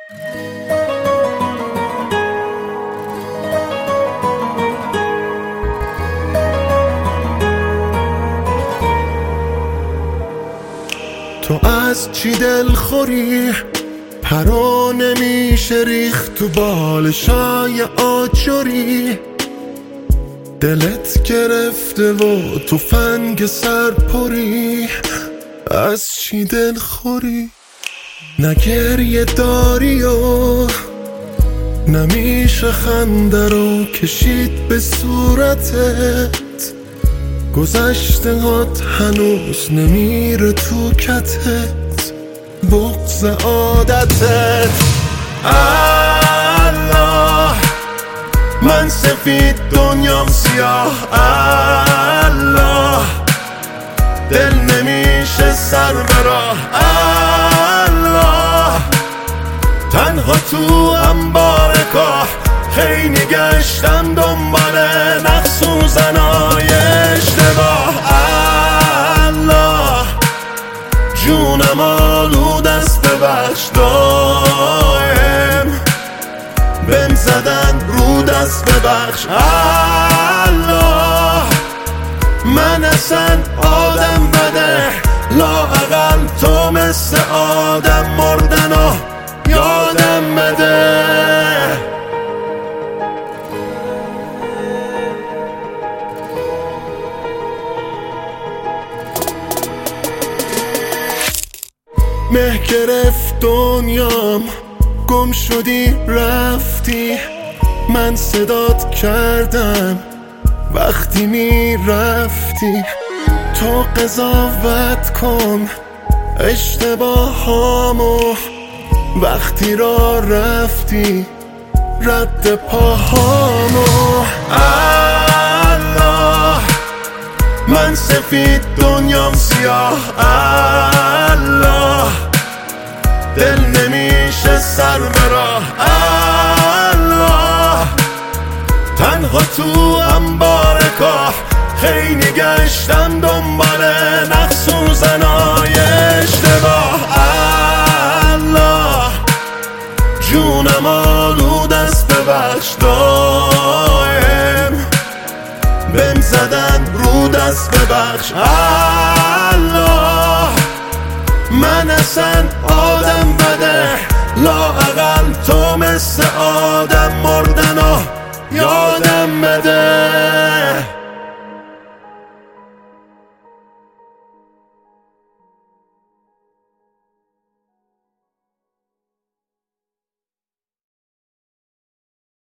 تو از چی دلخوری؟ پرا نمیشه ریخت تو بالشای آجری، دلت گرفته و تو فنگ سرپری. از چی دلخوری؟ نه گریه داری و نمیشه خنده رو کشید به صورتت، گذشته هات هنوز نمیره تو کتت، بغض عادتت. الله من سفید دنیام سیاه، الله دل نمیشه سر براه، الله تنها تو انبار کاه، خیلی گشتم دنبال نقص و زنای اشتباه. الله جونم آلود است ببخش، دائم بهم زدن رو دست ببخش. الله من اصلا آدم بده، لااقل تو مثل آدم مردن و یادم بده. مه گرفت دنیام، گم شدی رفتی، من صدات کردم وقتی میرفتی. تو قضاوت کن اشتباهامو، وقتی را رفتی رد پاهامو. الله من سفید دنیام سیاه، الله دل نمیشه سر براه، الله تنها تو انبار کاه، خیلی گشتم دنبال نقص و زنای اشتباه. الله جونم آلود است ببخش، دائم بهم زدن رو دست ببخش. الله من اصلا آدم بده، لااقل تو مثل آدم مردن و یادم بده.